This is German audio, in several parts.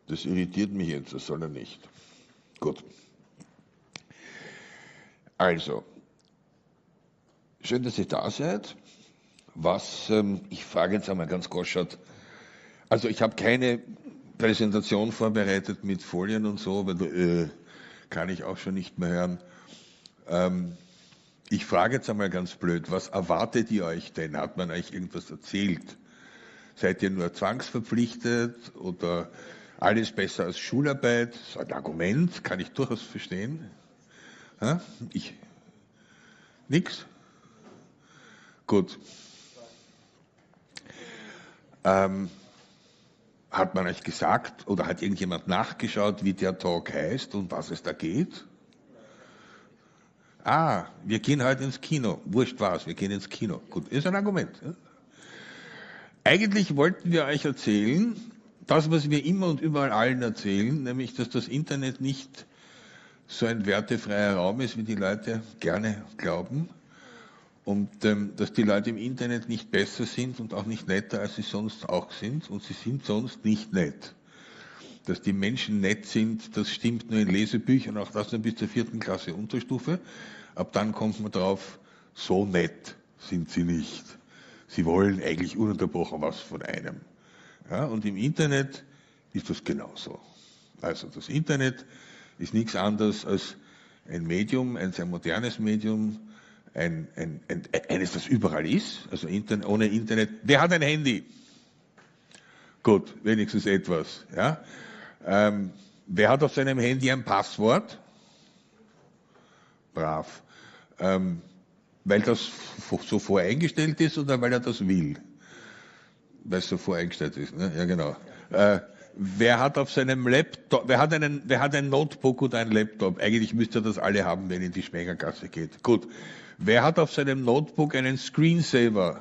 Das irritiert mich jetzt, das soll er nicht. Gut. Also, schön, dass ihr da seid. Ich frage jetzt einmal ganz goschert. Also ich habe keine Präsentation vorbereitet mit Folien und so, weil kann ich auch schon nicht mehr hören. Ich frage jetzt einmal ganz blöd, was erwartet ihr euch denn? Hat man euch irgendwas erzählt? Seid ihr nur zwangsverpflichtet oder alles besser als Schularbeit? So ein Argument, kann ich durchaus verstehen. Nix? Gut. Hat man euch gesagt oder hat irgendjemand nachgeschaut, wie der Talk heißt und was es da geht? Wir gehen heute ins Kino. Wurscht was, wir gehen ins Kino. Gut, ist ein Argument. Ja? Eigentlich wollten wir euch erzählen, das, was wir immer und überall allen erzählen, nämlich, dass das Internet nicht so ein wertefreier Raum ist, wie die Leute gerne glauben. Und dass die Leute im Internet nicht besser sind und auch nicht netter, als sie sonst auch sind. Und sie sind sonst nicht nett. Dass die Menschen nett sind, das stimmt nur in Lesebüchern, auch das nur bis zur 4. Klasse Unterstufe. Ab dann kommt man drauf, so nett sind sie nicht. Sie wollen eigentlich ununterbrochen was von einem. Ja, und im Internet ist das genauso. Also das Internet ist nichts anderes als ein Medium, ein sehr modernes Medium, eines, das überall ist, also ohne Internet. Wer hat ein Handy? Gut, wenigstens etwas. Ja? Wer hat auf seinem Handy ein Passwort? Brav. Weil das so voreingestellt ist oder weil er das will? Weil es so voreingestellt ist, ne? Ja genau. Wer hat auf seinem Laptop, wer hat ein Notebook oder ein Laptop? Eigentlich müsste er das alle haben, wenn er in die Schmägergasse geht. Gut. Wer hat auf seinem Notebook einen Screensaver?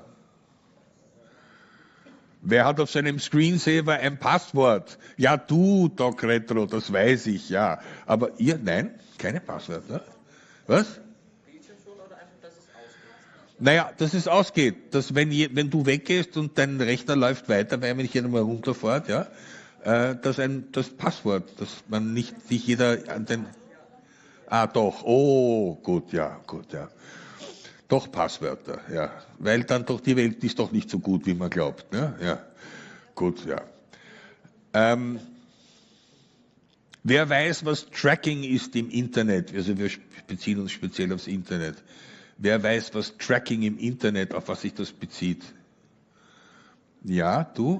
Wer hat auf seinem Screensaver ein Passwort? Ja, du, Doc Retro, das weiß ich, ja. Aber ihr, nein, keine Passwörter. Was? Naja, dass es ausgeht, dass wenn du weggehst und dein Rechner läuft weiter, weil wenn ich hier mal runterfahrt, ja, das Passwort, dass man nicht sich jeder an den... doch, gut, ja. Doch Passwörter, ja. Weil dann doch die Welt ist doch nicht so gut, wie man glaubt, ne? Ja, gut, ja. Wer weiß, was Tracking ist im Internet? Also wir beziehen uns speziell aufs Internet. Wer weiß, was Tracking im Internet, auf was sich das bezieht? Ja, du?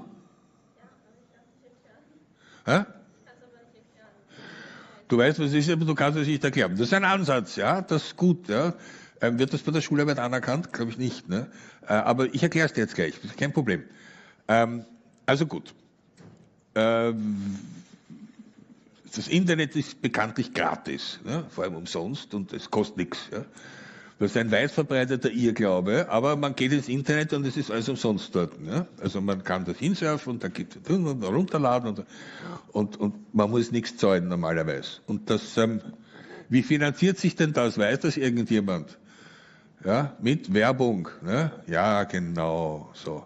Du weißt, was es ist, aber du kannst es nicht erklären. Das ist ein Ansatz, ja, das ist gut. Ja. Wird das bei der Schularbeit anerkannt? Glaube ich nicht. Ne? Aber ich erkläre es dir jetzt gleich, das ist kein Problem. Also gut. Das Internet ist bekanntlich gratis, ne? Vor allem umsonst und es kostet nichts. Ja. Das ist ein weit verbreiteter Irrglaube, aber man geht ins Internet und es ist alles umsonst dort. Ne? Also man kann das hinsurfen und dann gibt es runterladen und man muss nichts zahlen normalerweise. Und das, wie finanziert sich denn das? Weiß das irgendjemand? Ja, mit Werbung. Ne? Ja, genau, so.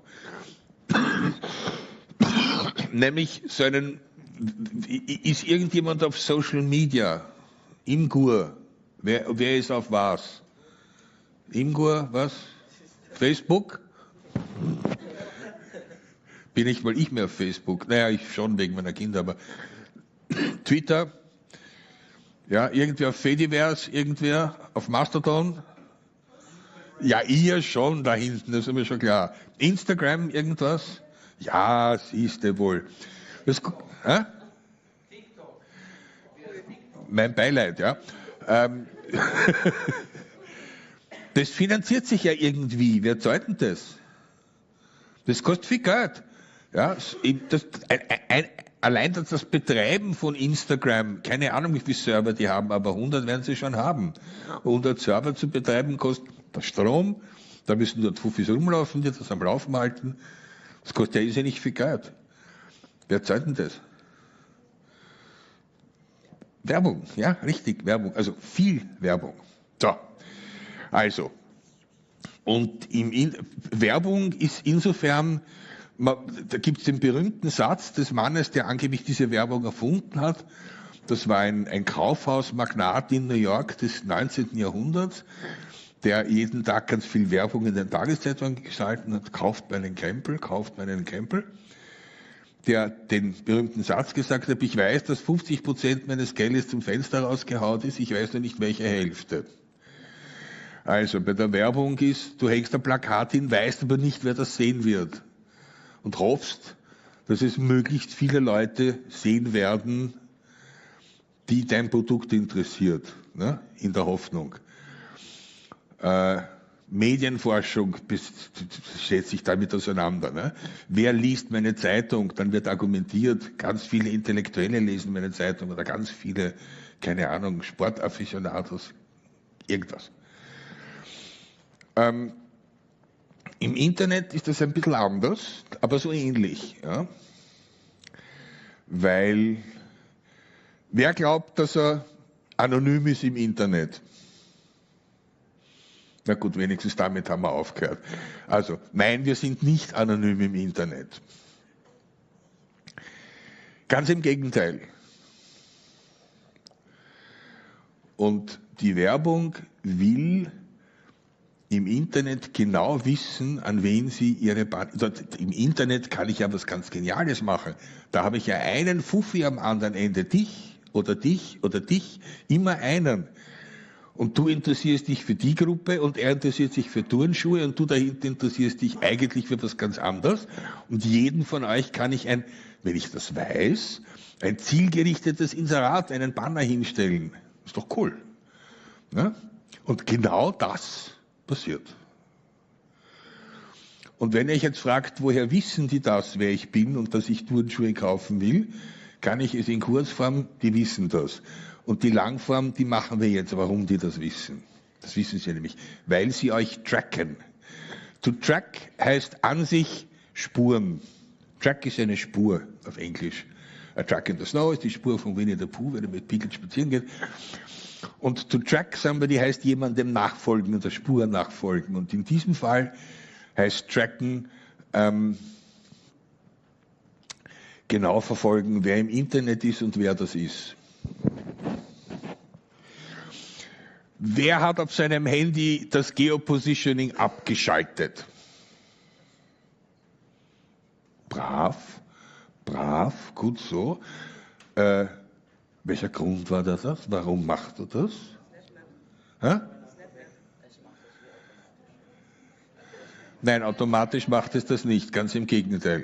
Nämlich ist irgendjemand auf Social Media? Imgur. Wer ist auf was? Imgur, was? Facebook? Bin ich mal ich mehr auf Facebook? Naja, ich schon wegen meiner Kinder, aber Twitter? Ja, irgendwer auf Fediverse, irgendwer auf Mastodon? Ja, ihr schon da hinten, das ist mir schon klar. Instagram, irgendwas? Ja, siehste wohl. Mein Beileid, ja. Das finanziert sich ja irgendwie. Wer zahlt denn das? Das kostet viel Geld. Ja, allein das Betreiben von Instagram, keine Ahnung, wie viele Server die haben, aber 100 werden sie schon haben. 100 Server zu betreiben kostet der Strom, da müssen dort Fufis rumlaufen, die das am Laufen halten. Das kostet ja irrsinnig viel Geld. Wer zahlt denn das? Werbung, ja, richtig, Werbung, also viel Werbung. So. Also, und Werbung ist insofern Da gibt es den berühmten Satz des Mannes, der angeblich diese Werbung erfunden hat. Das war ein Kaufhausmagnat in New York des 19. Jahrhunderts, der jeden Tag ganz viel Werbung in den Tageszeitungen geschalten hat. Kauft meinen Krempel, kauft meinen Krempel. Der den berühmten Satz gesagt hat, ich weiß, dass 50% meines Geldes zum Fenster rausgehaut ist, ich weiß nur nicht, welche Hälfte. Also bei der Werbung ist, du hängst ein Plakat hin, weißt aber nicht, wer das sehen wird. Und hoffst, dass es möglichst viele Leute sehen werden, die dein Produkt interessiert, ne? In der Hoffnung. Medienforschung setzt sich damit auseinander. Ne? Wer liest meine Zeitung? Dann wird argumentiert, ganz viele Intellektuelle lesen meine Zeitung oder ganz viele, keine Ahnung, Sportafficionados, irgendwas. Im Internet ist das ein bisschen anders, aber so ähnlich. Ja? Weil, wer glaubt, dass er anonym ist im Internet? Na gut, wenigstens damit haben wir aufgehört. Also, nein, wir sind nicht anonym im Internet. Ganz im Gegenteil. Und die Werbung will im Internet genau wissen, an wen sie ihre Im Internet kann ich ja was ganz Geniales machen. Da habe ich ja einen Fuffi am anderen Ende, dich oder dich oder dich, immer einen. Und du interessierst dich für die Gruppe und er interessiert sich für Turnschuhe und du dahinter interessierst dich eigentlich für was ganz anderes. Und jeden von euch kann ich wenn ich das weiß, ein zielgerichtetes Inserat, einen Banner hinstellen. Ist doch cool. Ja? Und genau das passiert. Und wenn ihr euch jetzt fragt, woher wissen die das, wer ich bin und dass ich Turnschuhe kaufen will, kann ich es in Kurzform, die wissen das. Und die Langform, die machen wir jetzt, warum die das wissen. Das wissen sie nämlich, weil sie euch tracken. To track heißt an sich Spuren. Track ist eine Spur auf Englisch. A track in the snow ist die Spur von Winnie the Pooh, wenn er mit Pickel spazieren geht. Und to track somebody heißt jemandem nachfolgen und der Spur nachfolgen. Und in diesem Fall heißt tracken genau verfolgen, wer im Internet ist und wer das ist. Wer hat auf seinem Handy das Geopositioning abgeschaltet? Brav, gut so. Welcher Grund war das? Warum macht er das? Nein, automatisch macht es das nicht, ganz im Gegenteil.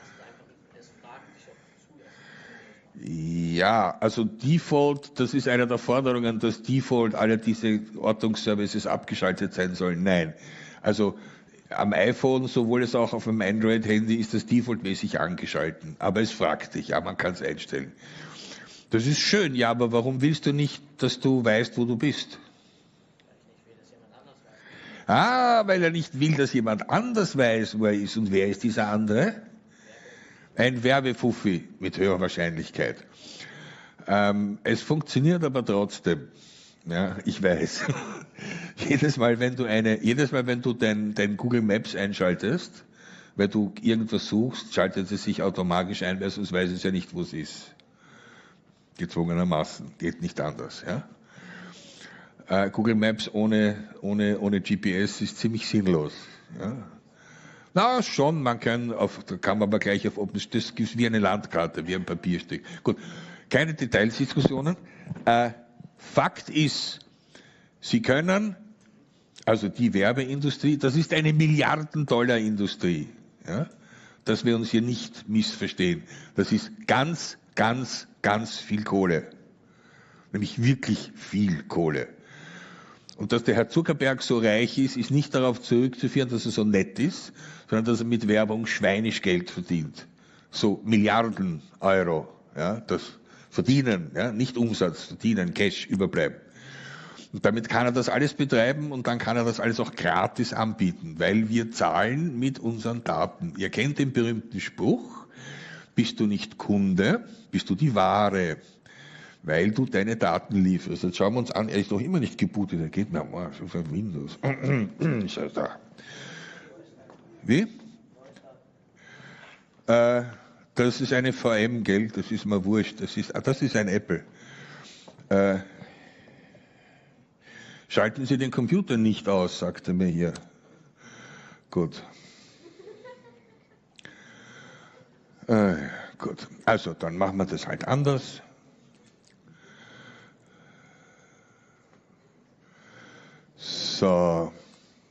Ja, also Default, das ist eine der Forderungen, dass Default alle diese Ortungsservices abgeschaltet sein sollen. Nein, also am iPhone, sowohl als auch auf dem Android-Handy ist das defaultmäßig angeschalten. Aber es fragt dich, ja, man kann es einstellen. Das ist schön, ja, aber warum willst du nicht, dass du weißt, wo du bist? Weil er nicht will, dass jemand anders weiß, wo er ist. Und wer ist dieser andere? Ein Werbefuffi mit höherer Wahrscheinlichkeit. Es funktioniert aber trotzdem. Ja, ich weiß. Jedes Mal, wenn du dein Google Maps einschaltest, weil du irgendwas suchst, schaltet es sich automatisch ein, weil sonst weiß es ja nicht, wo es ist. Gezwungenermaßen. Geht nicht anders. Ja? Google Maps ohne GPS ist ziemlich sinnlos. Ja? Na, schon, da kann man aber gleich auf das gibt wie eine Landkarte, wie ein Papierstück. Gut, keine Detaildiskussionen. Fakt ist, Sie können, also die Werbeindustrie, das ist eine Milliarden-Dollar-Industrie, ja, dass wir uns hier nicht missverstehen. Das ist ganz, ganz, ganz viel Kohle. Nämlich wirklich viel Kohle. Und dass der Herr Zuckerberg so reich ist, ist nicht darauf zurückzuführen, dass er so nett ist, sondern dass er mit Werbung schweinisch Geld verdient. So Milliarden Euro, ja, das verdienen, ja, nicht Umsatz, verdienen, Cash überbleiben. Und damit kann er das alles betreiben und dann kann er das alles auch gratis anbieten, weil wir zahlen mit unseren Daten. Ihr kennt den berühmten Spruch, bist du nicht Kunde, bist du die Ware. Weil du deine Daten lieferst. Jetzt schauen wir uns an, er ist doch immer nicht gebootet, er geht mir mal auf Windows. Wie? Das ist eine VM, gell? Das ist mir wurscht. Das ist ein Apple. Schalten Sie den Computer nicht aus, sagt er mir hier. Gut. Gut. Also, dann machen wir das halt anders. So.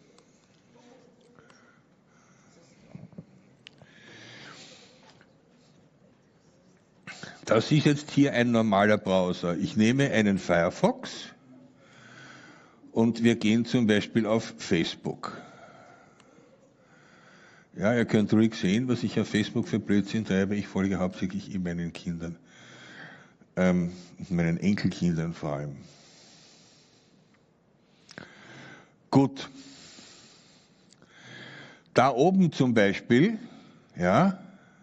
Das ist jetzt hier ein normaler Browser. Ich nehme einen Firefox und wir gehen zum Beispiel auf Facebook. Ja, ihr könnt ruhig sehen, was ich auf Facebook für Blödsinn treibe. Ich folge hauptsächlich meinen Kindern, meinen Enkelkindern vor allem. Gut. Da oben zum Beispiel, ja,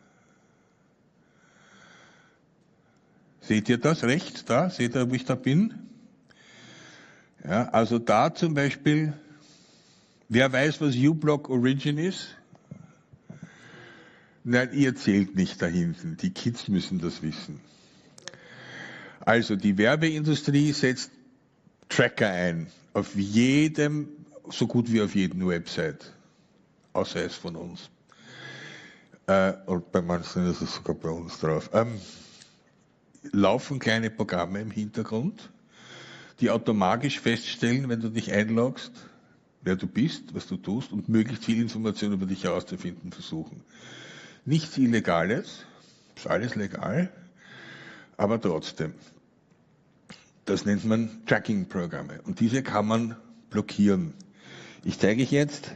seht ihr das rechts da? Seht ihr, wo ich da bin? Ja, also da zum Beispiel, wer weiß, was uBlock Origin ist? Nein, ihr zählt nicht da hinten. Die Kids müssen das wissen. Also die Werbeindustrie setzt Tracker ein. Auf jedem, so gut wie auf jedem Website. Außer es von uns. Und bei manchen ist es sogar bei uns drauf. Laufen kleine Programme im Hintergrund, die automatisch feststellen, wenn du dich einloggst, wer du bist, was du tust und möglichst viel Informationen über dich herauszufinden versuchen. Nichts Illegales, ist alles legal, aber trotzdem. Das nennt man Tracking-Programme und diese kann man blockieren. Ich zeige euch jetzt,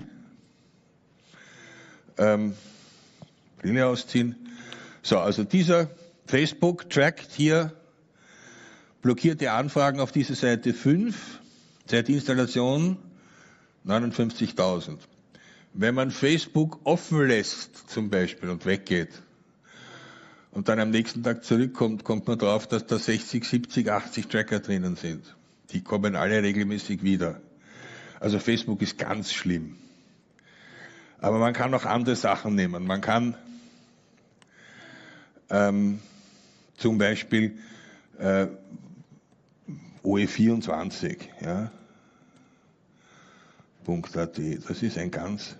Brille ausziehen. So, also dieser Facebook trackt hier blockierte Anfragen auf dieser Seite 5, seit Installation 59.000. Wenn man Facebook offen lässt zum Beispiel und weggeht und dann am nächsten Tag zurückkommt, kommt man drauf, dass da 60, 70, 80 Tracker drinnen sind. Die kommen alle regelmäßig wieder. Also Facebook ist ganz schlimm. Aber man kann auch andere Sachen nehmen. Man kann zum Beispiel OE24, ja, .at, das ist ein ganz,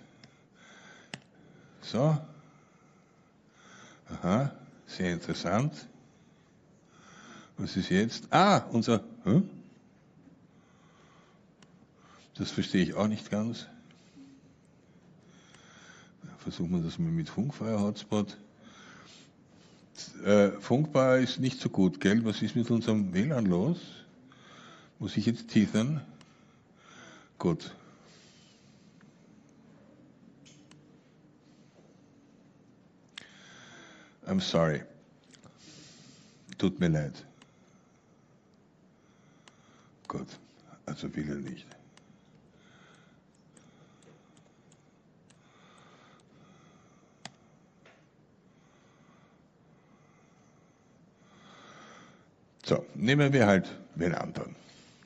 so, aha, sehr interessant. Was ist jetzt? Unser, das verstehe ich auch nicht ganz. Versuchen wir das mal mit Funkfire-Hotspot. Funkbar ist nicht so gut, gell? Was ist mit unserem WLAN los? Muss ich jetzt tethern? Gut. I'm sorry. Tut mir leid. Gut, also will er nicht. So, nehmen wir halt den anderen.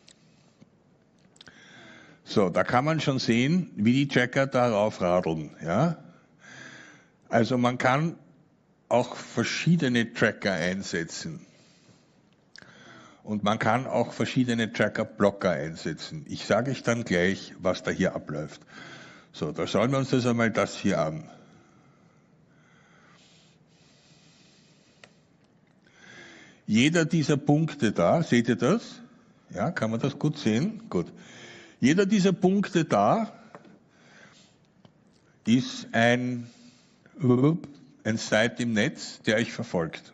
So, da kann man schon sehen, wie die Tracker darauf radeln. Ja? Also man kann auch verschiedene Tracker einsetzen. Und man kann auch verschiedene Tracker-Blocker einsetzen. Ich sage euch dann gleich, was da hier abläuft. So, da schauen wir uns das einmal das hier an. Jeder dieser Punkte da, seht ihr das? Ja, kann man das gut sehen? Gut. Jeder dieser Punkte da ist ein Site im Netz, der euch verfolgt.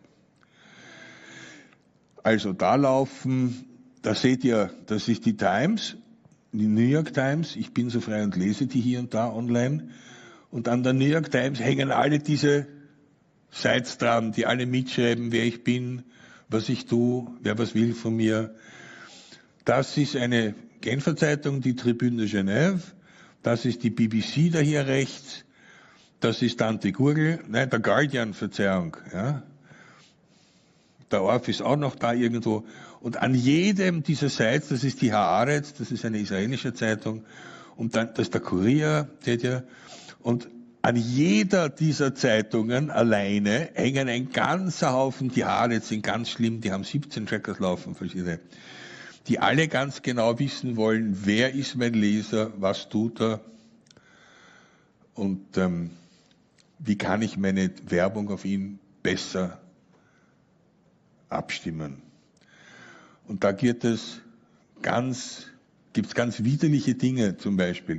Also da laufen, da seht ihr, das ist die Times, die New York Times, ich bin so frei und lese die hier und da online. Und an der New York Times hängen alle diese Sites dran, die alle mitschreiben, wer ich bin, was ich tue, wer was will von mir. Das ist eine Genfer Zeitung, die Tribune de Genève. Das ist die BBC da hier rechts. Das ist Tante Gurgel, nein, der Guardian, Verzeihung. Ja. Der Orf ist auch noch da irgendwo. Und an jedem dieser Sites, das ist die Haaretz, das ist eine israelische Zeitung. Und dann, das ist der Kurier, seht ihr. Und An jeder dieser Zeitungen alleine hängen ein ganzer Haufen, die Haare sind ganz schlimm, die haben 17 Trackers laufen, verschiedene, die alle ganz genau wissen wollen, wer ist mein Leser, was tut er und wie kann ich meine Werbung auf ihn besser abstimmen. Und da gibt es ganz widerliche Dinge zum Beispiel.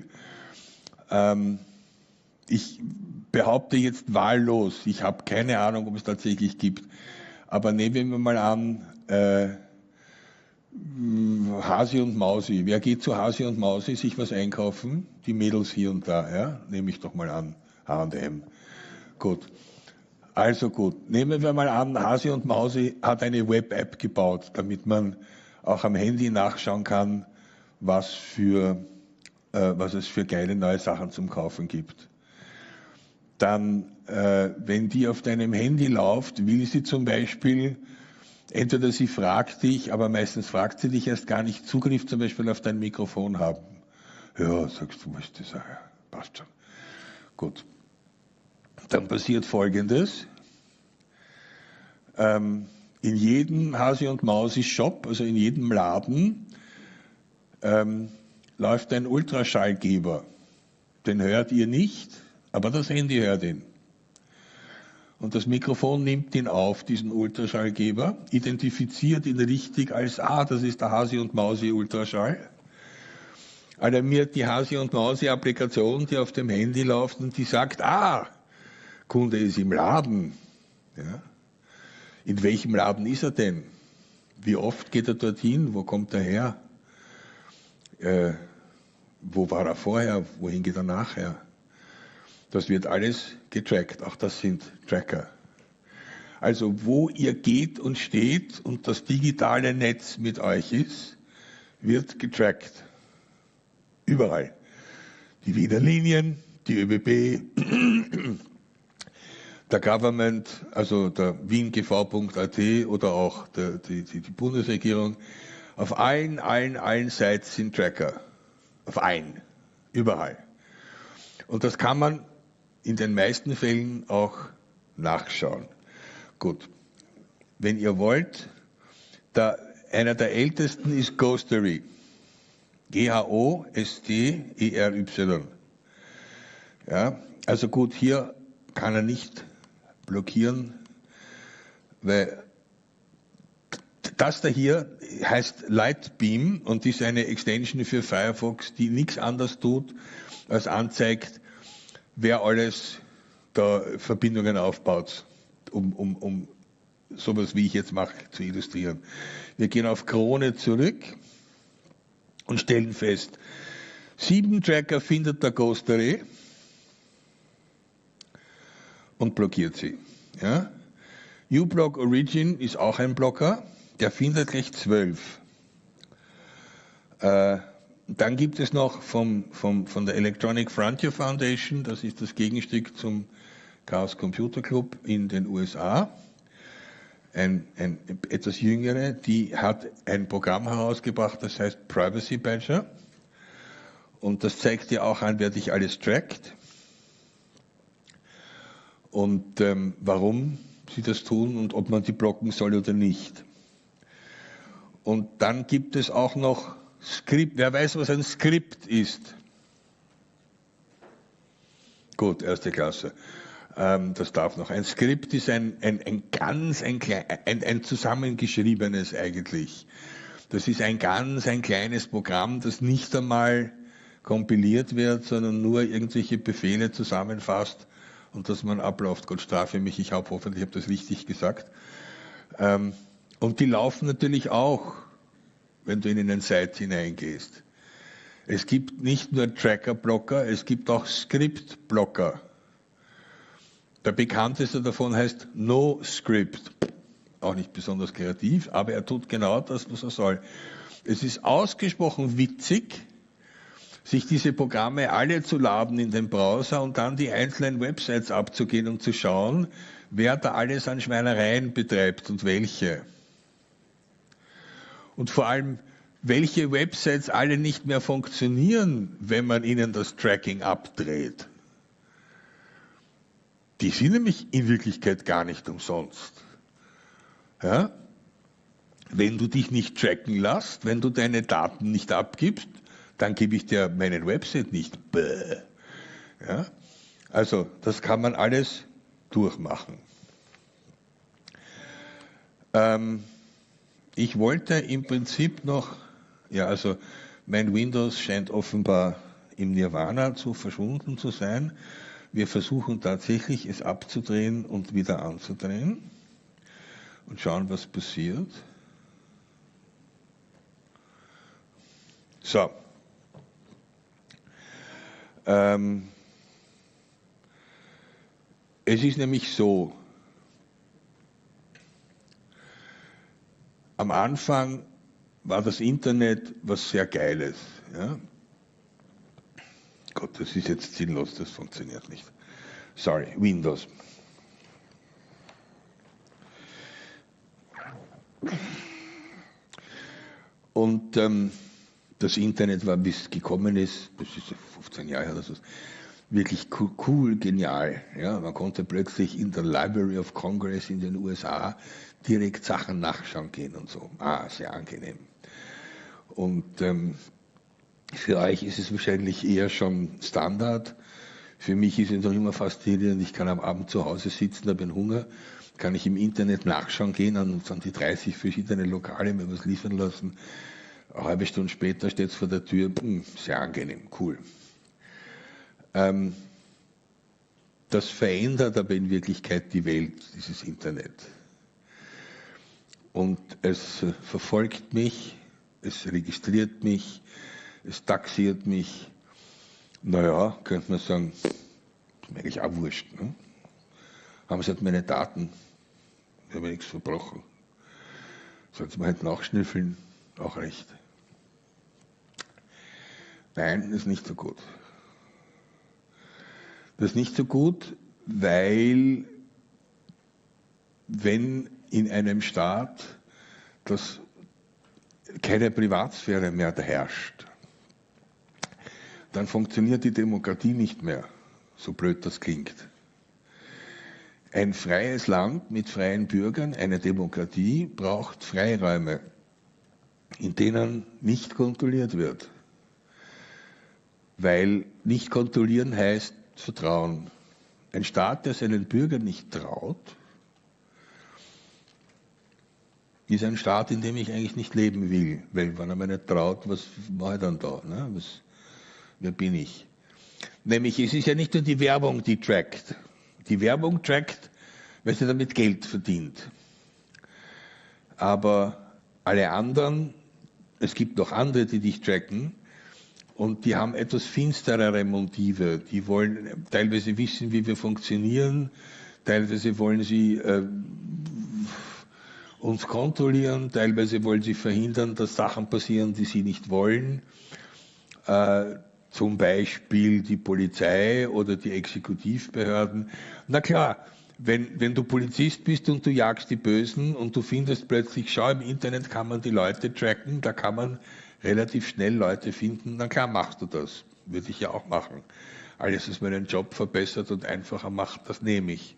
Ich behaupte jetzt wahllos, ich habe keine Ahnung, ob es tatsächlich gibt, aber nehmen wir mal an, Hasi und Mausi. Wer geht zu Hasi und Mausi sich was einkaufen? Die Mädels hier und da, ja? Nehme ich doch mal an, H&M. Gut. Also gut, nehmen wir mal an, Hasi und Mausi hat eine Web-App gebaut, damit man auch am Handy nachschauen kann, was es für geile neue Sachen zum Kaufen gibt. Dann, wenn die auf deinem Handy läuft, will sie zum Beispiel, entweder sie fragt dich, aber meistens fragt sie dich erst gar nicht, Zugriff zum Beispiel auf dein Mikrofon haben. Ja, sagst du, was ist das? Ja, passt schon. Gut. Dann passiert Folgendes. In jedem Hasi und Mausi Shop, also in jedem Laden, läuft ein Ultraschallgeber. Den hört ihr nicht, aber das Handy hört ihn. Und das Mikrofon nimmt ihn auf, diesen Ultraschallgeber, identifiziert ihn richtig als, das ist der Hasi und Mausi Ultraschall. Alarmiert die Hasi und Mausi Applikation, die auf dem Handy läuft und die sagt, Kunde ist im Laden. Ja. In welchem Laden ist er denn? Wie oft geht er dorthin? Wo kommt er her? Wo war er vorher? Wohin geht er nachher? Das wird alles getrackt. Auch das sind Tracker. Also wo ihr geht und steht und das digitale Netz mit euch ist, wird getrackt. Überall. Die Wiener Linien, die ÖBB, der Government, also der wiengv.at oder auch die Bundesregierung. Auf allen Seiten sind Tracker. Auf allen. Überall. Und das kann man in den meisten Fällen auch nachschauen. Gut. Wenn ihr wollt, einer der ältesten ist Ghostery. G-H-O-S-T-E-R-Y. Ja, also gut, hier kann er nicht blockieren, weil das da hier heißt Lightbeam und ist eine Extension für Firefox, die nichts anderes tut, als anzeigt, wer alles da Verbindungen aufbaut, um sowas wie ich jetzt mache zu illustrieren. Wir gehen auf Krone zurück und stellen fest, 7 Tracker findet der Ghostery und blockiert sie. Ja? uBlock Origin ist auch ein Blocker, der findet gleich 12. Dann gibt es noch von der Electronic Frontier Foundation, das ist das Gegenstück zum Chaos Computer Club in den USA, ein etwas jüngere, die hat ein Programm herausgebracht, das heißt Privacy Badger. Und das zeigt dir auch an, wer dich alles trackt und warum sie das tun und ob man die blocken soll oder nicht. Und dann gibt es auch noch Skript. Wer weiß, was ein Skript ist? Gut, erste Klasse. Das darf noch. Ein Skript ist ein zusammengeschriebenes eigentlich. Das ist ein kleines Programm, das nicht einmal kompiliert wird, sondern nur irgendwelche Befehle zusammenfasst und dass man abläuft. Gott strafe mich, ich habe das richtig gesagt. Und die laufen natürlich auch, wenn du in eine Site hineingehst. Es gibt nicht nur Tracker-Blocker, es gibt auch Script-Blocker. Der bekannteste davon heißt NoScript. Auch nicht besonders kreativ, aber er tut genau das, was er soll. Es ist ausgesprochen witzig, sich diese Programme alle zu laden in den Browser und dann die einzelnen Websites abzugehen und zu schauen, wer da alles an Schweinereien betreibt und welche. Und vor allem, welche Websites alle nicht mehr funktionieren, wenn man ihnen das Tracking abdreht. Die sind nämlich in Wirklichkeit gar nicht umsonst. Ja? Wenn du dich nicht tracken lässt, wenn du deine Daten nicht abgibst, dann gebe ich dir meine Website nicht. Bäh. Ja? Also das kann man alles durchmachen. Ich wollte im Prinzip noch, ja, also mein Windows scheint offenbar im Nirvana verschwunden zu sein. Wir versuchen tatsächlich, es abzudrehen und wieder anzudrehen und schauen, was passiert. So. Es ist nämlich so, am Anfang war das Internet was sehr Geiles. Ja? Gott, das ist jetzt sinnlos, das funktioniert nicht. Sorry, Windows. Und das Internet war, bis es gekommen ist, das ist 15 Jahre oder so, wirklich cool, genial. Ja? Man konnte plötzlich in der Library of Congress in den USA direkt Sachen nachschauen gehen und so. Sehr angenehm. Und für euch ist es wahrscheinlich eher schon Standard. Für mich ist es noch immer faszinierend, ich kann am Abend zu Hause sitzen, habe einen Hunger, kann ich im Internet nachschauen gehen, an die 30 verschiedene Lokale, mir was liefern lassen. Eine halbe Stunde später steht es vor der Tür, sehr angenehm, cool. Das verändert aber in Wirklichkeit die Welt, dieses Internet. Und es verfolgt mich, es registriert mich, es taxiert mich. Naja, könnte man sagen, ist mir eigentlich auch wurscht. Ne? Haben sie halt meine Daten, ich habe nichts verbrochen. Sollen sie mal halt nachschnüffeln, auch recht. Nein, ist nicht so gut. Das ist nicht so gut, weil wenn in einem Staat das keine Privatsphäre mehr herrscht, dann funktioniert die Demokratie nicht mehr, so blöd das klingt. Ein freies Land mit freien Bürgern, eine Demokratie, braucht Freiräume, in denen nicht kontrolliert wird. Weil nicht kontrollieren heißt Vertrauen. Ein Staat, der seinen Bürgern nicht traut, ist ein Staat, in dem ich eigentlich nicht leben will. Weil wenn er mir nicht traut, was mache ich dann da? Ne? Wer bin ich? Nämlich, es ist ja nicht nur die Werbung, die trackt. Die Werbung trackt, weil sie damit Geld verdient. Aber alle anderen, es gibt noch andere, die dich tracken, und die haben etwas finsterere Motive. Die wollen teilweise wissen, wie wir funktionieren, teilweise wollen sie uns kontrollieren, teilweise wollen sie verhindern, dass Sachen passieren, die sie nicht wollen. Zum Beispiel die Polizei oder die Exekutivbehörden. Na klar, wenn du Polizist bist und du jagst die Bösen und du findest plötzlich, schau, im Internet kann man die Leute tracken, da kann man relativ schnell Leute finden, na klar machst du das. Würde ich ja auch machen. Alles, was meinen Job verbessert und einfacher macht, das nehme ich.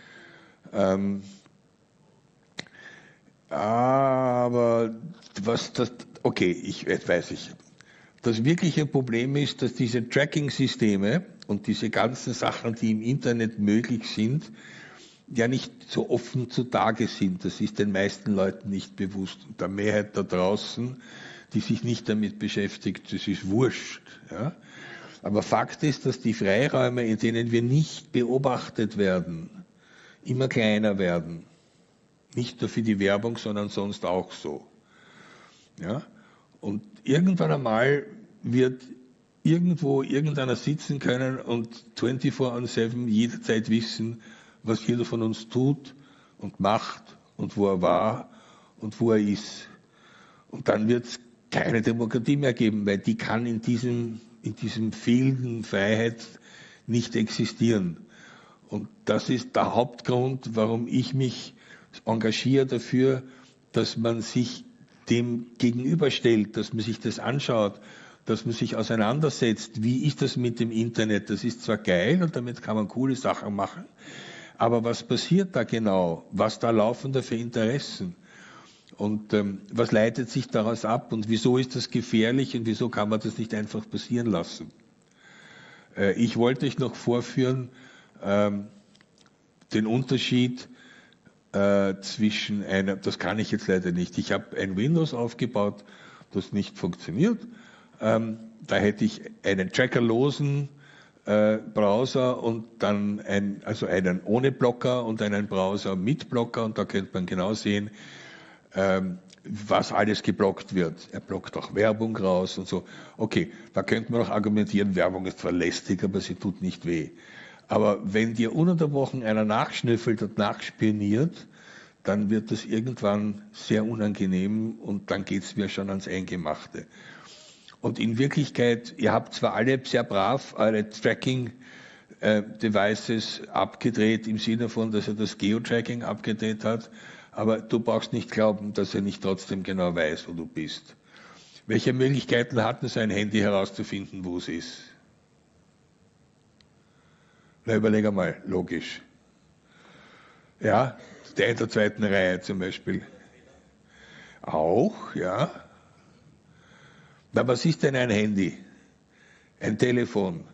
Aber was das, okay, weiß ich. Das wirkliche Problem ist, dass diese Tracking-Systeme und diese ganzen Sachen, die im Internet möglich sind, ja nicht so offen zutage sind. Das ist den meisten Leuten nicht bewusst. Und der Mehrheit da draußen, die sich nicht damit beschäftigt, das ist wurscht. Ja? Aber Fakt ist, dass die Freiräume, in denen wir nicht beobachtet werden, immer kleiner werden. Nicht nur für die Werbung, sondern sonst auch so. Ja? Und irgendwann einmal wird irgendwo irgendeiner sitzen können und 24/7 jederzeit wissen, was jeder von uns tut und macht und wo er war und wo er ist. Und dann wird es keine Demokratie mehr geben, weil die kann in diesem fehlenden Freiheit nicht existieren. Und das ist der Hauptgrund, warum ich mich engagiere dafür, dass man sich dem gegenüberstellt, dass man sich das anschaut, dass man sich auseinandersetzt, wie ist das mit dem Internet. Das ist zwar geil und damit kann man coole Sachen machen, aber was passiert da genau? Was da laufen da für Interessen? Und was leitet sich daraus ab und wieso ist das gefährlich und wieso kann man das nicht einfach passieren lassen? Ich wollte euch noch vorführen, den Unterschied zwischen das kann ich jetzt leider nicht. Ich habe ein Windows aufgebaut, das nicht funktioniert. Da hätte ich einen trackerlosen Browser und dann einen ohne Blocker und einen Browser mit Blocker und da könnte man genau sehen, was alles geblockt wird. Er blockt auch Werbung raus und so. Okay, da könnte man auch argumentieren, Werbung ist zwar lästig, aber sie tut nicht weh. Aber wenn dir ununterbrochen einer nachschnüffelt und nachspioniert, dann wird das irgendwann sehr unangenehm und dann geht es mir schon ans Eingemachte. Und in Wirklichkeit, ihr habt zwar alle sehr brav eure Tracking-Devices abgedreht, im Sinne von, dass er das Geotracking abgedreht hat, aber du brauchst nicht glauben, dass er nicht trotzdem genau weiß, wo du bist. Welche Möglichkeiten hat denn sein Handy herauszufinden, wo es ist? Na, überleg einmal, logisch. Ja, der in der zweiten Reihe zum Beispiel. Auch, ja. Na, was ist denn ein Handy? Ein Telefon.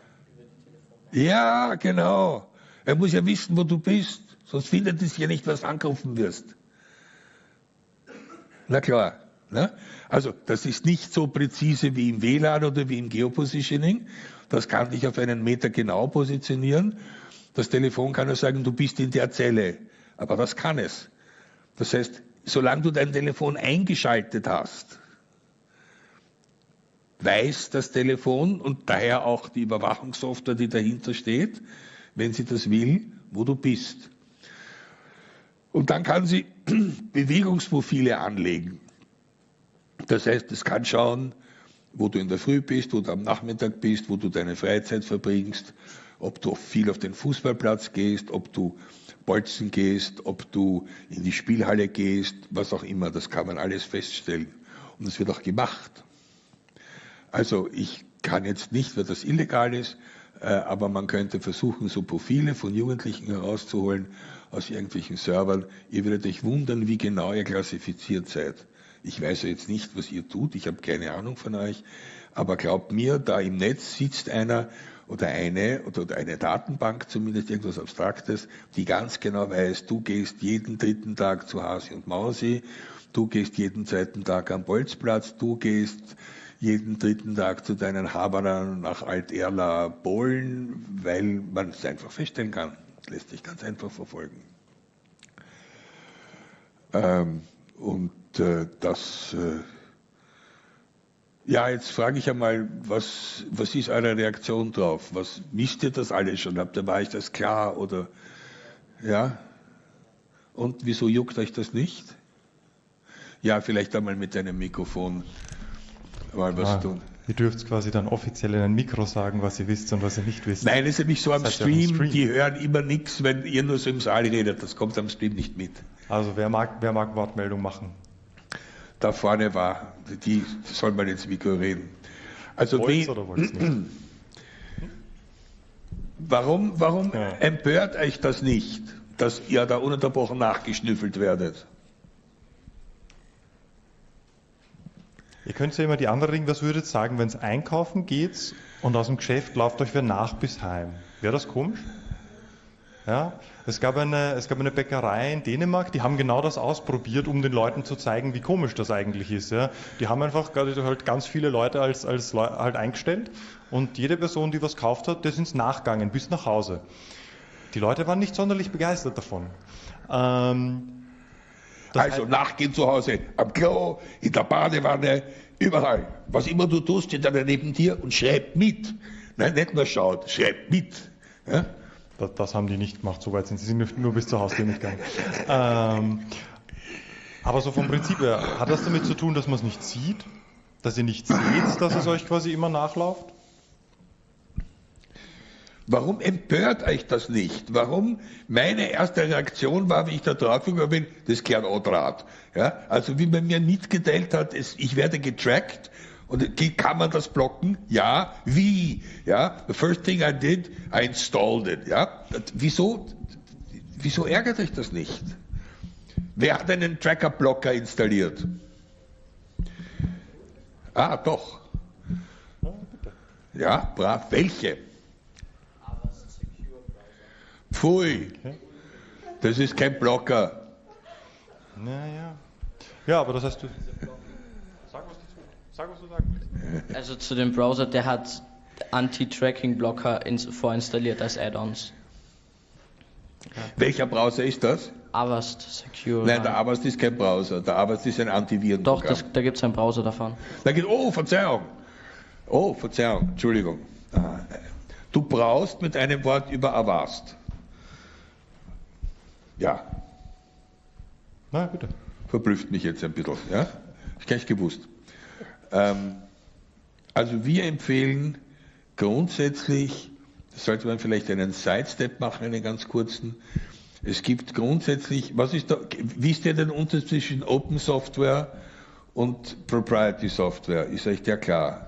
Ja, genau. Er muss ja wissen, wo du bist. Sonst findet es ja nicht, was angerufen wirst. Na klar. Ne? Also das ist nicht so präzise wie im WLAN oder wie im Geopositioning. Das kann dich auf einen Meter genau positionieren. Das Telefon kann nur sagen, du bist in der Zelle. Aber das kann es. Das heißt, solange du dein Telefon eingeschaltet hast, weiß das Telefon und daher auch die Überwachungssoftware, die dahinter steht, wenn sie das will, wo du bist. Und dann kann sie Bewegungsprofile anlegen. Das heißt, es kann schauen, wo du in der Früh bist, wo du am Nachmittag bist, wo du deine Freizeit verbringst, ob du viel auf den Fußballplatz gehst, ob du bolzen gehst, ob du in die Spielhalle gehst, was auch immer, das kann man alles feststellen. Und das wird auch gemacht. Also ich kann jetzt nicht, weil das illegal ist, aber man könnte versuchen, so Profile von Jugendlichen herauszuholen aus irgendwelchen Servern. Ihr werdet euch wundern, wie genau ihr klassifiziert seid. Ich weiß ja jetzt nicht, was ihr tut, ich habe keine Ahnung von euch, aber glaubt mir, da im Netz sitzt einer oder eine Datenbank, zumindest irgendwas Abstraktes, die ganz genau weiß, du gehst jeden dritten Tag zu Hasi und Mausi, du gehst jeden zweiten Tag am Bolzplatz, du gehst jeden dritten Tag zu deinen Haberern nach Alt-Erla Polen, weil man es einfach feststellen kann. Das lässt sich ganz einfach verfolgen. Ja, jetzt frage ich einmal, was ist eure Reaktion drauf? Wisst ihr das alle schon? War euch das klar oder ja? Und wieso juckt euch das nicht? Ja, vielleicht einmal mit einem Mikrofon mal was tun. Ihr dürft quasi dann offiziell in ein Mikro sagen, was ihr wisst und was ihr nicht wisst. Nein, es ist nämlich so am Stream, Stream, die hören immer nichts, wenn ihr nur so im Saal redet. Das kommt am Stream nicht mit. Also wer mag Wortmeldung machen? Da vorne war, die soll mal ins Mikro reden. Also Wollt's oder wollt's nicht? Warum empört euch das nicht, dass ihr da ununterbrochen nachgeschnüffelt werdet? Ihr könnt ja immer die andere Ding, was würdet ihr sagen, wenn es einkaufen geht und aus dem Geschäft lauft euch wer nach bis heim? Wäre das komisch? Ja, es gab eine Bäckerei in Dänemark, die haben genau das ausprobiert, um den Leuten zu zeigen, wie komisch das eigentlich ist. Ja. Die haben einfach halt ganz viele Leute als halt eingestellt und jede Person, die was gekauft hat, das ins Nachgangen bis nach Hause. Die Leute waren nicht sonderlich begeistert davon. Also nachgehen zu Hause, am Klo, in der Badewanne, überall. Was immer du tust, steht einer neben dir und schreibt mit. Nein, nicht nur schaut, schreibt mit. Ja? Das haben die nicht gemacht, so weit sind sie nur bis zur Haustür nicht gegangen. Aber so vom Prinzip her, hat das damit zu tun, dass man es nicht sieht? Dass ihr nicht seht, dass es euch quasi immer nachläuft? Warum empört euch das nicht? Warum? Meine erste Reaktion war, wie ich da drauf gekommen bin, das gehört auch Draht. Ja? Also wie man mir mitgeteilt hat, ich werde getrackt Und kann man das blocken? Ja. Wie? Ja. The first thing I did, I installed it. Ja. Wieso ärgert euch das nicht? Wer hat einen Tracker-Blocker installiert? Ah, doch. Ja, brav. Welche? Pfui. Das ist kein Blocker. Naja. Ja, aber das heißt, du. Sag, was du sagen willst. Also zu dem Browser, der hat Anti-Tracking-Blocker vorinstalliert als Add-ons. Welcher Browser ist das? Avast Secure. Nein, der Avast ist kein Browser. Der Avast ist ein Antivirenprogramm. Doch, da gibt es einen Browser davon. Verzeihung. Oh, Verzeihung, Entschuldigung. Du brauchst mit einem Wort über Avast. Ja. Na, bitte. Verblüfft mich jetzt ein bisschen. Ja? Ich gleich gewusst. Also wir empfehlen grundsätzlich, sollte man vielleicht einen Sidestep machen, einen ganz kurzen. Es gibt grundsätzlich, wie ist der Unterschied zwischen Open Software und Proprietary Software? Ist euch der klar?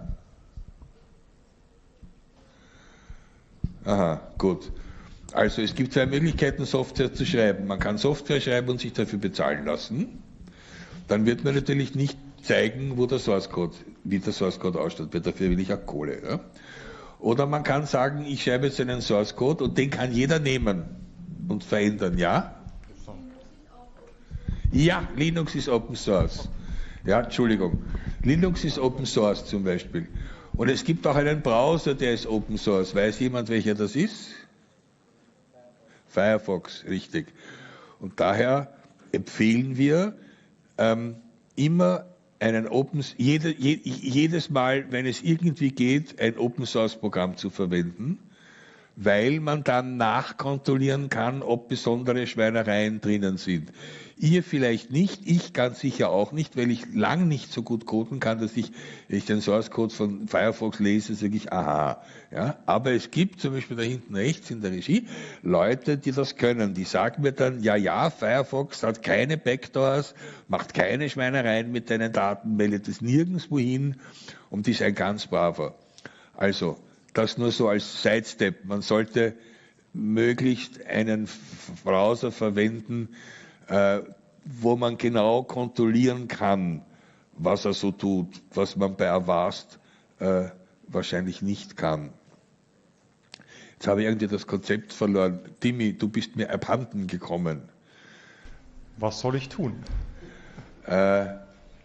Aha, gut. Also es gibt zwei Möglichkeiten, Software zu schreiben. Man kann Software schreiben und sich dafür bezahlen lassen. Dann wird man natürlich nicht zeigen, wie der Source Code ausschaut, weil dafür will ich auch Kohle. Ja? Oder man kann sagen, ich schreibe jetzt einen Source Code und den kann jeder nehmen und verändern, ja? Ja, Linux ist Open Source. Ja, Entschuldigung. Linux ist Open Source zum Beispiel. Und es gibt auch einen Browser, der ist Open Source. Weiß jemand, welcher das ist? Firefox, richtig. Und daher empfehlen wir immer jedes Mal, wenn es irgendwie geht, ein Open Source Programm zu verwenden, weil man dann nachkontrollieren kann, ob besondere Schweinereien drinnen sind. Ihr vielleicht nicht, ich ganz sicher auch nicht, weil ich lang nicht so gut coden kann, dass wenn ich den Source Code von Firefox lese, sage ich, aha. Ja, aber es gibt zum Beispiel da hinten rechts in der Regie Leute, die das können. Die sagen mir dann, ja, Firefox hat keine Backdoors, macht keine Schweinereien mit deinen Daten, meldet es nirgendwo hin und ist ein ganz braver. Also, das nur so als Sidestep. Man sollte möglichst einen Browser verwenden, wo man genau kontrollieren kann, was er so tut, was man bei Avast wahrscheinlich nicht kann. Jetzt habe ich irgendwie das Konzept verloren. Timmy, du bist mir abhanden gekommen. Was soll ich tun? Ja,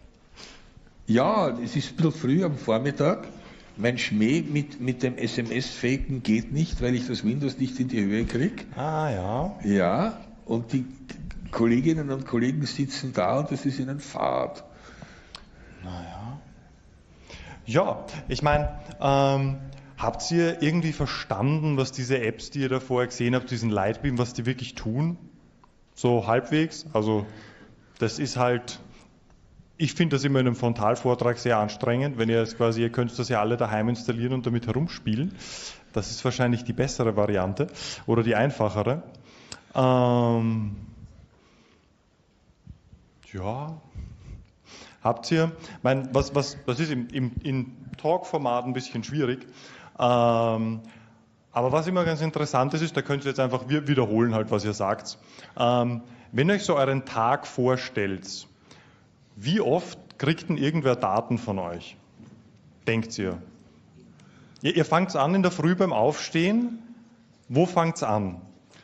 es ist ein bisschen früh am Vormittag. Mein Schmäh mit dem SMS-Faken geht nicht, weil ich das Windows nicht in die Höhe kriege. Ah ja. Ja, und die Kolleginnen und Kollegen sitzen da und es ist ihnen fad. Naja. Ja, ich meine, habt ihr irgendwie verstanden, was diese Apps, die ihr da vorher gesehen habt, diesen Lightbeam, was die wirklich tun? So halbwegs? Also das ist halt, ich finde das immer in einem Frontalvortrag sehr anstrengend, wenn ihr jetzt quasi, ihr könnt das ja alle daheim installieren und damit herumspielen. Das ist wahrscheinlich die bessere Variante oder die einfachere. Ja, habt ihr, was ist im Talk-Format ein bisschen schwierig, aber was immer ganz interessant ist, da könnt ihr jetzt einfach wiederholen halt, was ihr sagt. Wenn ihr euch so euren Tag vorstellt, wie oft kriegt denn irgendwer Daten von euch? Denkt ihr? Ihr fangt an in der Früh beim Aufstehen. Wo fängt es an?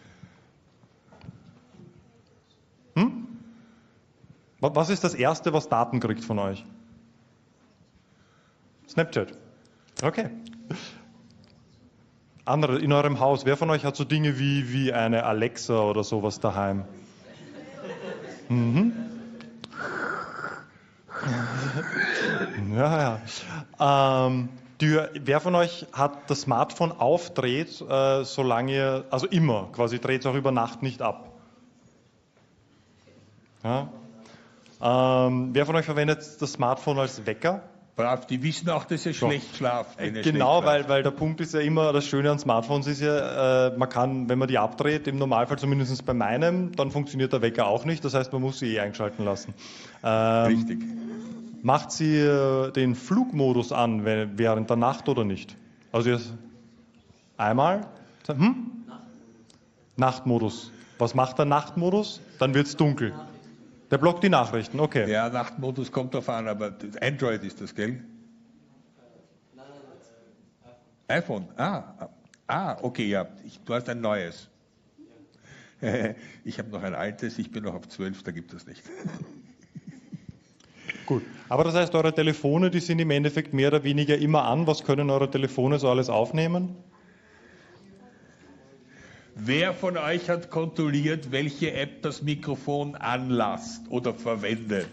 Was ist das Erste, was Daten kriegt von euch? Snapchat. Okay. Andere in eurem Haus. Wer von euch hat so Dinge wie eine Alexa oder sowas daheim? Mhm. Ja. Wer von euch hat das Smartphone aufdreht, solange, also immer, quasi dreht es auch über Nacht nicht ab? Ja. Wer von euch verwendet das Smartphone als Wecker? Brav, die wissen auch, dass ihr schlecht schlaft. Genau, weil der Punkt ist ja immer, das Schöne an Smartphones ist ja, man kann, wenn man die abdreht, im Normalfall zumindest bei meinem, dann funktioniert der Wecker auch nicht, das heißt, man muss sie eingeschalten lassen. Richtig. Macht sie den Flugmodus an während der Nacht oder nicht? Also jetzt einmal. Nachtmodus. Was macht der Nachtmodus? Dann wird es dunkel. Der blockt die Nachrichten, okay. Ja, Nachtmodus kommt drauf an, aber Android ist das, gell? iPhone. Okay, ja. Du hast ein neues. Ich habe noch ein altes, ich bin noch auf 12, da gibt es nicht. Gut, aber das heißt, eure Telefone, die sind im Endeffekt mehr oder weniger immer an. Was können eure Telefone so alles aufnehmen? Wer von euch hat kontrolliert, welche App das Mikrofon anlasst oder verwendet?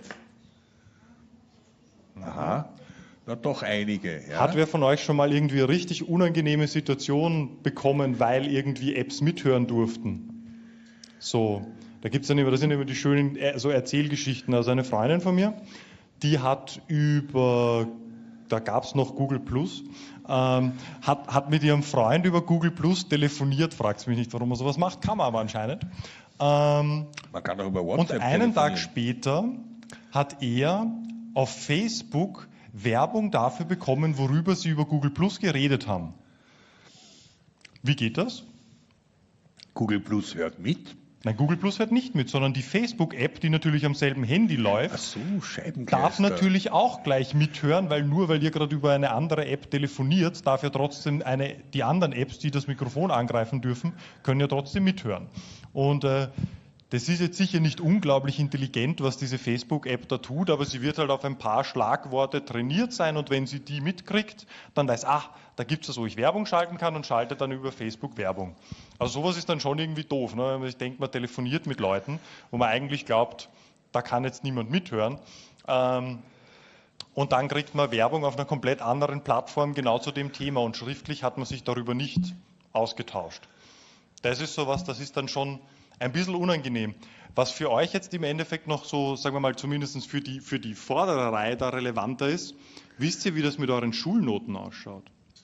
Aha, na doch einige. Ja? Hat wer von euch schon mal irgendwie eine richtig unangenehme Situation bekommen, weil irgendwie Apps mithören durften? So, das sind immer die schönen so Erzählgeschichten. Also eine Freundin von mir, die hat da gab es noch Google Plus, hat mit ihrem Freund über Google Plus telefoniert, fragt mich nicht, warum er sowas macht, kann man aber anscheinend. Man kann auch über WhatsApp und einen Tag später hat er auf Facebook Werbung dafür bekommen, worüber sie über Google Plus geredet haben. Wie geht das? Google Plus hört mit. Nein, Google Plus hört nicht mit, sondern die Facebook-App, die natürlich am selben Handy läuft, darf natürlich auch gleich mithören, weil nur weil ihr gerade über eine andere App telefoniert, darf ja trotzdem die anderen Apps, die das Mikrofon angreifen dürfen, können ja trotzdem mithören. Und das ist jetzt sicher nicht unglaublich intelligent, was diese Facebook-App da tut, aber sie wird halt auf ein paar Schlagworte trainiert sein und wenn sie die mitkriegt, dann weiß, da gibt es was, wo ich Werbung schalten kann und schaltet dann über Facebook Werbung. Also sowas ist dann schon irgendwie doof, ne? Wenn man sich denkt, man telefoniert mit Leuten, wo man eigentlich glaubt, da kann jetzt niemand mithören. Und dann kriegt man Werbung auf einer komplett anderen Plattform genau zu dem Thema und schriftlich hat man sich darüber nicht ausgetauscht. Das ist sowas, das ist dann schon ein bisschen unangenehm. Was für euch jetzt im Endeffekt noch so, sagen wir mal, zumindest für die vordere Reihe da relevanter ist, wisst ihr, wie das mit euren Schulnoten ausschaut?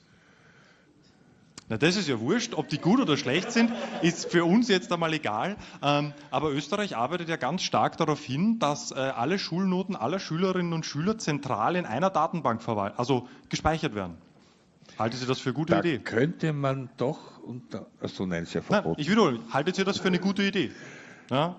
Na, das ist ja wurscht, ob die gut oder schlecht sind, ist für uns jetzt einmal egal. Aber Österreich arbeitet ja ganz stark darauf hin, dass alle Schulnoten aller Schülerinnen und Schüler zentral in einer Datenbank gespeichert werden. Haltet ihr das für eine gute Idee? Könnte man doch nein, ist ja verboten. Nein, ich wiederhole, haltet ihr das für eine gute Idee? Ja?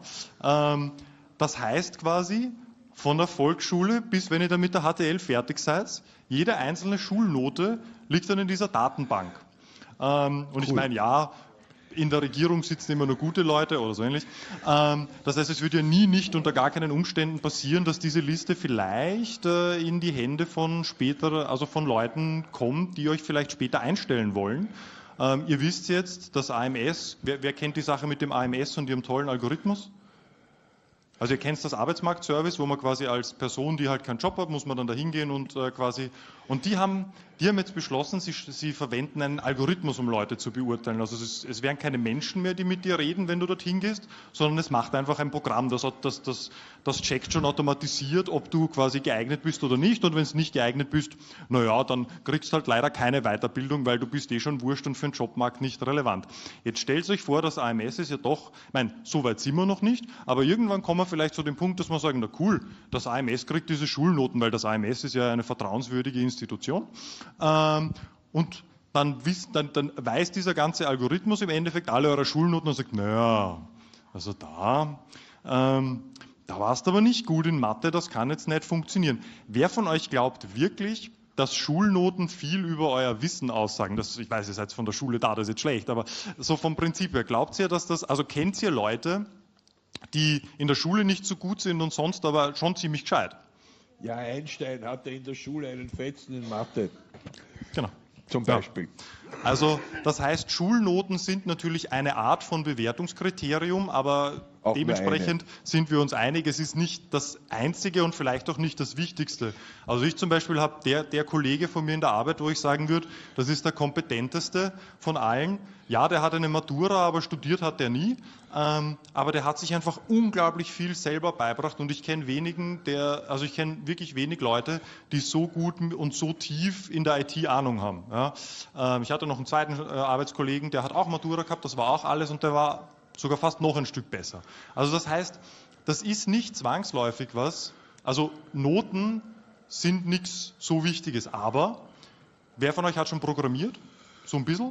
Das heißt quasi, von der Volksschule bis wenn ihr dann mit der HTL fertig seid, jede einzelne Schulnote liegt dann in dieser Datenbank. Und cool. Ich meine, ja, in der Regierung sitzen immer nur gute Leute oder so ähnlich. Das heißt, es wird ja nicht unter gar keinen Umständen passieren, dass diese Liste vielleicht in die Hände von von Leuten kommt, die euch vielleicht später einstellen wollen. Ihr wisst jetzt, das AMS, wer kennt die Sache mit dem AMS und ihrem tollen Algorithmus? Also ihr kennt das Arbeitsmarktservice, wo man quasi als Person, die halt keinen Job hat, muss man dann da hingehen und die haben jetzt beschlossen, sie verwenden einen Algorithmus, um Leute zu beurteilen. Also es wären keine Menschen mehr, die mit dir reden, wenn du dorthin gehst, sondern es macht einfach ein Programm, das checkt schon automatisiert, ob du quasi geeignet bist oder nicht. Und wenn es nicht geeignet bist, naja, dann kriegst du halt leider keine Weiterbildung, weil du bist schon wurscht und für den Jobmarkt nicht relevant. Jetzt stellt euch vor, das AMS ist ja doch, so weit sind wir noch nicht, aber irgendwann kommen wir vielleicht zu dem Punkt, dass wir sagen, na cool, das AMS kriegt diese Schulnoten, weil das AMS ist ja eine vertrauenswürdige Institution. Und dann weiß dieser ganze Algorithmus im Endeffekt alle eure Schulnoten und sagt, naja, also da warst du aber nicht gut in Mathe, das kann jetzt nicht funktionieren. Wer von euch glaubt wirklich, dass Schulnoten viel über euer Wissen aussagen? Ich weiß, ihr seid von der Schule da, das ist jetzt schlecht, aber so vom Prinzip her, glaubt ihr, kennt ihr Leute, die in der Schule nicht so gut sind und sonst aber schon ziemlich gescheit? Ja, Einstein hatte in der Schule einen Fetzen in Mathe. Genau. Zum Beispiel. Ja. Also das heißt, Schulnoten sind natürlich eine Art von Bewertungskriterium, aber auch dementsprechend sind wir uns einig, es ist nicht das Einzige und vielleicht auch nicht das Wichtigste. Also ich zum Beispiel habe der Kollege von mir in der Arbeit, wo ich sagen würde, das ist der kompetenteste von allen. Ja, der hat eine Matura, aber studiert hat der nie. Aber der hat sich einfach unglaublich viel selber beigebracht und ich kenne wirklich wenig Leute, die so gut und so tief in der IT Ahnung haben. Ja. Ich hatte noch einen zweiten Arbeitskollegen, der hat auch Matura gehabt, das war auch alles und der war sogar fast noch ein Stück besser. Also das heißt, das ist nicht zwangsläufig was, also Noten sind nichts so Wichtiges. Aber wer von euch hat schon programmiert? So ein bisschen?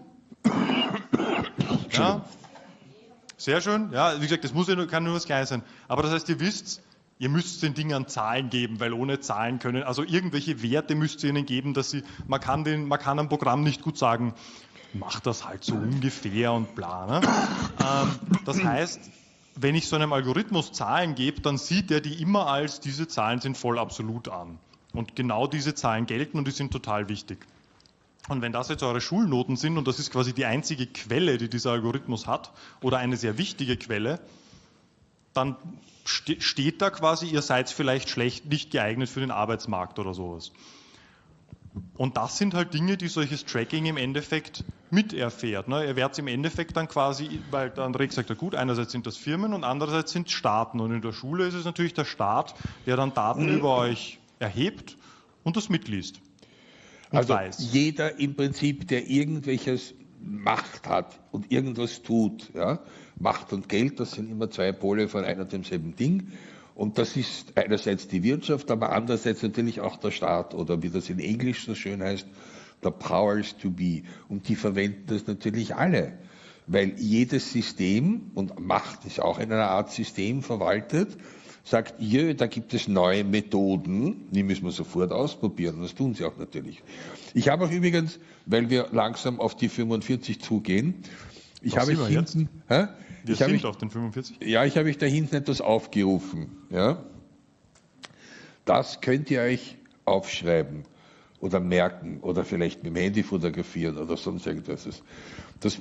Ja. Sehr schön. Ja, wie gesagt, das kann nur was Kleines sein. Aber das heißt, ihr wisst, ihr müsst den Dingern Zahlen geben, weil ohne Zahlen können, also irgendwelche Werte müsst ihr ihnen geben, dass man kann einem Programm nicht gut sagen, mach das halt so ungefähr und bla. Ne? Das heißt, wenn ich so einem Algorithmus Zahlen gebe, dann sieht er die immer als, diese Zahlen sind voll absolut an. Und genau diese Zahlen gelten und die sind total wichtig. Und wenn das jetzt eure Schulnoten sind und das ist quasi die einzige Quelle, die dieser Algorithmus hat, oder eine sehr wichtige Quelle, dann steht da quasi, ihr seid vielleicht schlecht, nicht geeignet für den Arbeitsmarkt oder sowas. Und das sind halt Dinge, die solches Tracking im Endeffekt miterfährt. Ne? Ihr werdet im Endeffekt dann quasi, weil der André gesagt hat, gut, einerseits sind das Firmen und andererseits sind es Staaten. Und in der Schule ist es natürlich der Staat, der dann Daten über euch erhebt und das mitliest. Und also weiß. Jeder im Prinzip, der irgendwelches Macht hat und irgendwas tut, ja, Macht und Geld, das sind immer zwei Pole von einem und demselben Ding. Und das ist einerseits die Wirtschaft, aber andererseits natürlich auch der Staat oder wie das in Englisch so schön heißt, the powers to be. Und die verwenden das natürlich alle, weil jedes System, und Macht ist auch in einer Art System verwaltet, sagt, da gibt es neue Methoden, die müssen wir sofort ausprobieren. Das tun sie auch natürlich. Ich habe auch übrigens, weil wir langsam auf die 45 zugehen, ich habe hinten... Wir sind auf den 45? Ja, ich habe da hinten etwas aufgerufen. Ja? Das könnt ihr euch aufschreiben oder merken oder vielleicht mit dem Handy fotografieren oder sonst irgendwas. Das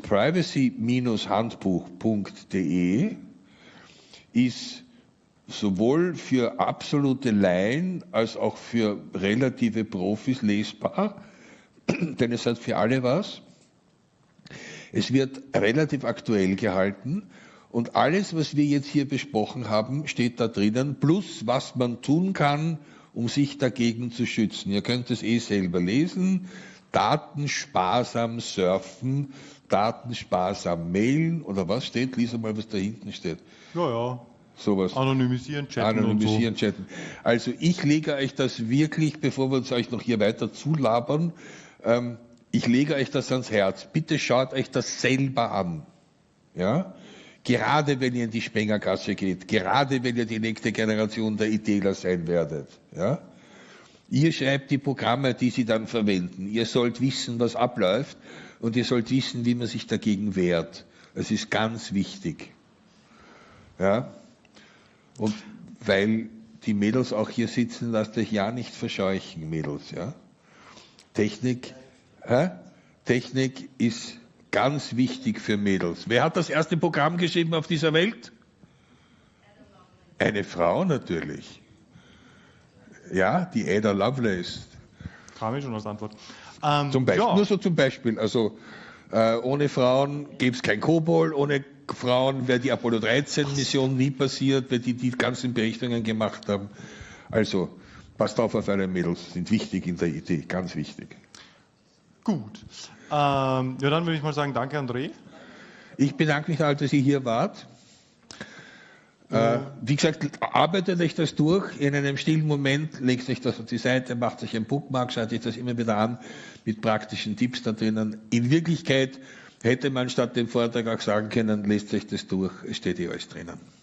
privacy-handbuch.de ist sowohl für absolute Laien als auch für relative Profis lesbar, denn es hat für alle was. Es wird relativ aktuell gehalten und alles, was wir jetzt hier besprochen haben, steht da drinnen, plus was man tun kann, um sich dagegen zu schützen. Ihr könnt es selber lesen, datensparsam surfen, datensparsam mailen oder was steht? Lies mal, was da hinten steht. Ja. Sowas. Anonymisieren, chatten und so. Chatten. Also ich lege euch das wirklich, bevor wir uns euch noch hier weiter zulabern, ich lege euch das ans Herz. Bitte schaut euch das selber an. Ja? Gerade wenn ihr in die Spengergasse geht, gerade wenn ihr die nächste Generation der ITler sein werdet. Ja? Ihr schreibt die Programme, die sie dann verwenden. Ihr sollt wissen, was abläuft und ihr sollt wissen, wie man sich dagegen wehrt. Das ist ganz wichtig. Ja? Und weil die Mädels auch hier sitzen, lasst euch ja nicht verscheuchen, Mädels. Ja? Technik ist ganz wichtig für Mädels. Wer hat das erste Programm geschrieben auf dieser Welt? Eine Frau natürlich. Ja, die Ada Lovelace. Kam ich schon als Antwort. Zum Beispiel, ja. Nur so zum Beispiel. Also ohne Frauen gäbe es kein Kobol, ohne Frauen wäre die Apollo 13-Mission nie passiert, weil die ganzen Berichtungen gemacht haben. Also passt auf eure Mädels, sind wichtig in der IT, ganz wichtig. Gut. Ja, dann würde ich mal sagen, danke André. Ich bedanke mich halt, dass ihr hier wart. Wie gesagt, arbeitet euch das durch in einem stillen Moment, legt euch das auf die Seite, macht euch ein Bookmark, schaut euch das immer wieder an mit praktischen Tipps da drinnen. In Wirklichkeit hätte man statt dem Vortrag auch sagen können, lest euch das durch, es steht alles drinnen.